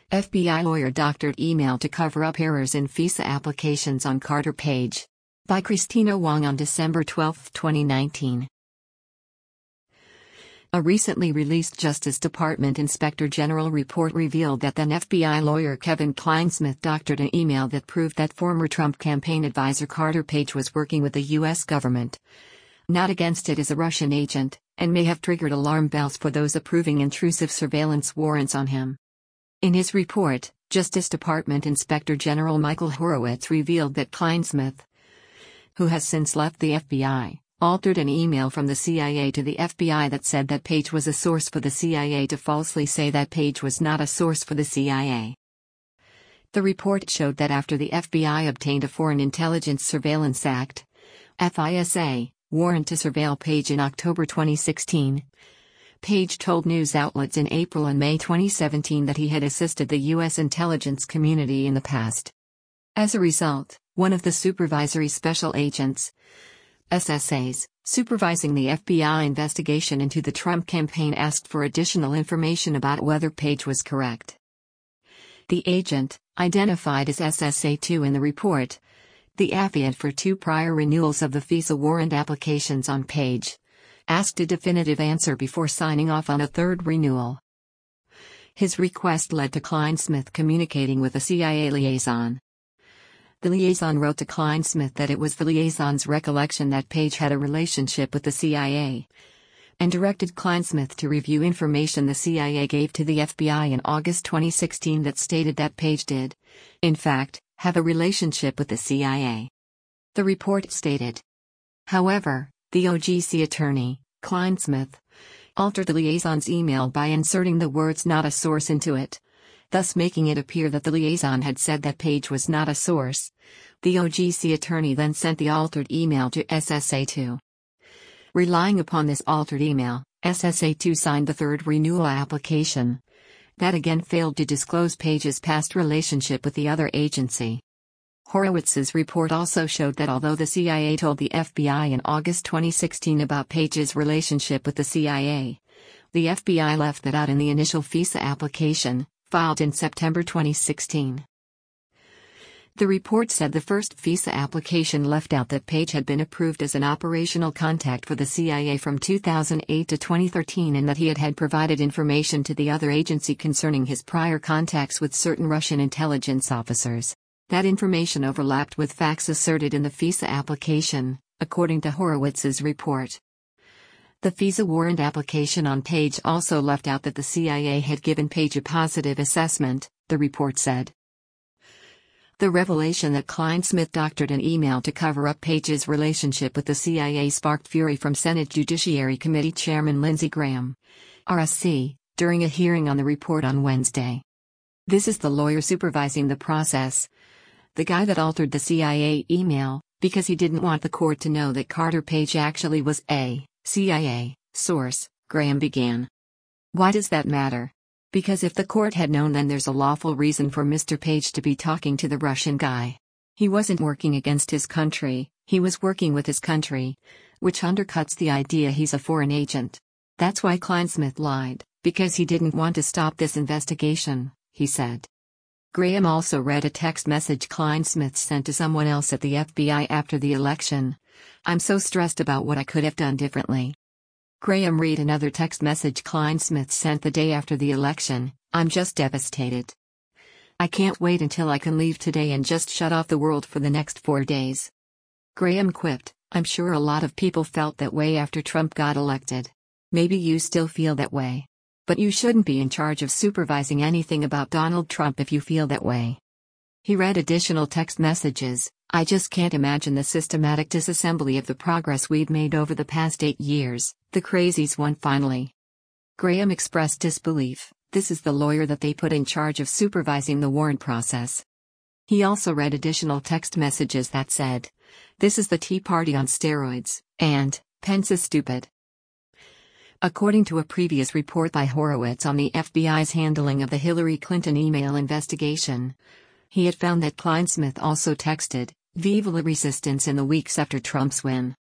FBI lawyer doctored email to cover up errors in FISA applications on Carter Page. By Christina Wong on December 12, 2019. A recently released Justice Department Inspector General report revealed that then FBI lawyer Kevin Clinesmith doctored an email that proved that former Trump campaign advisor Carter Page was working with the U.S. government, not against it as a Russian agent, and may have triggered alarm bells for those approving intrusive surveillance warrants on him. In his report, Justice Department Inspector General Michael Horowitz revealed that Clinesmith, who has since left the FBI, altered an email from the CIA to the FBI that said that Page was a source for the CIA to falsely say that Page was not a source for the CIA. The report showed that after the FBI obtained a Foreign Intelligence Surveillance Act (FISA) warrant to surveil Page in October 2016, Page told news outlets in April and May 2017 that he had assisted the U.S. intelligence community in the past. As a result, one of the supervisory special agents, SSAs, supervising the FBI investigation into the Trump campaign asked for additional information about whether Page was correct. The agent, identified as SSA-2 in the report, the affiant for 2 prior renewals of the FISA warrant applications on Page, asked a definitive answer before signing off on a 3rd renewal. His request led to Clinesmith communicating with a CIA liaison. The liaison wrote to Clinesmith that it was the liaison's recollection that Page had a relationship with the CIA, and directed Clinesmith to review information the CIA gave to the FBI in August 2016 that stated that Page did, in fact, have a relationship with the CIA. The report stated. However, the OGC attorney, Clinesmith, altered the liaison's email by inserting the words "not a source" into it, thus making it appear that the liaison had said that Page was not a source. The OGC attorney then sent the altered email to SSA-2. Relying upon this altered email, SSA-2 signed the 3rd renewal application. That again failed to disclose Page's past relationship with the other agency. Horowitz's report also showed that although the CIA told the FBI in August 2016 about Page's relationship with the CIA, the FBI left that out in the initial FISA application, filed in September 2016. The report said the first FISA application left out that Page had been approved as an operational contact for the CIA from 2008 to 2013 and that he had provided information to the other agency concerning his prior contacts with certain Russian intelligence officers. That information overlapped with facts asserted in the FISA application, according to Horowitz's report. The FISA warrant application on Page also left out that the CIA had given Page a positive assessment, the report said. The revelation that Clinesmith doctored an email to cover up Page's relationship with the CIA sparked fury from Senate Judiciary Committee Chairman Lindsey Graham, RSC, during a hearing on the report on Wednesday. This is the lawyer supervising the process, the guy that altered the CIA email, because he didn't want the court to know that Carter Page actually was a CIA source, Graham began. Why does that matter? Because if the court had known, then there's a lawful reason for Mr. Page to be talking to the Russian guy. He wasn't working against his country, he was working with his country, which undercuts the idea he's a foreign agent. That's why Clinesmith lied, because he didn't want to stop this investigation, he said. Graham also read a text message Clinesmith sent to someone else at the FBI after the election. "I'm so stressed about what I could have done differently." Graham read another text message Clinesmith sent the day after the election. "I'm just devastated. I can't wait until I can leave today and just shut off the world for the next 4 days." Graham quipped, "I'm sure a lot of people felt that way after Trump got elected. Maybe you still feel that way. But you shouldn't be in charge of supervising anything about Donald Trump if you feel that way." He read additional text messages. "I just can't imagine the systematic disassembly of the progress we've made over the past 8 years, the crazies one finally." Graham expressed disbelief. This is the lawyer that they put in charge of supervising the warrant process. He also read additional text messages that said, "This is the Tea Party on steroids," and, "Pence is stupid." According to a previous report by Horowitz on the FBI's handling of the Hillary Clinton email investigation, he had found that Clinesmith also texted, "Viva la resistance" in the weeks after Trump's win.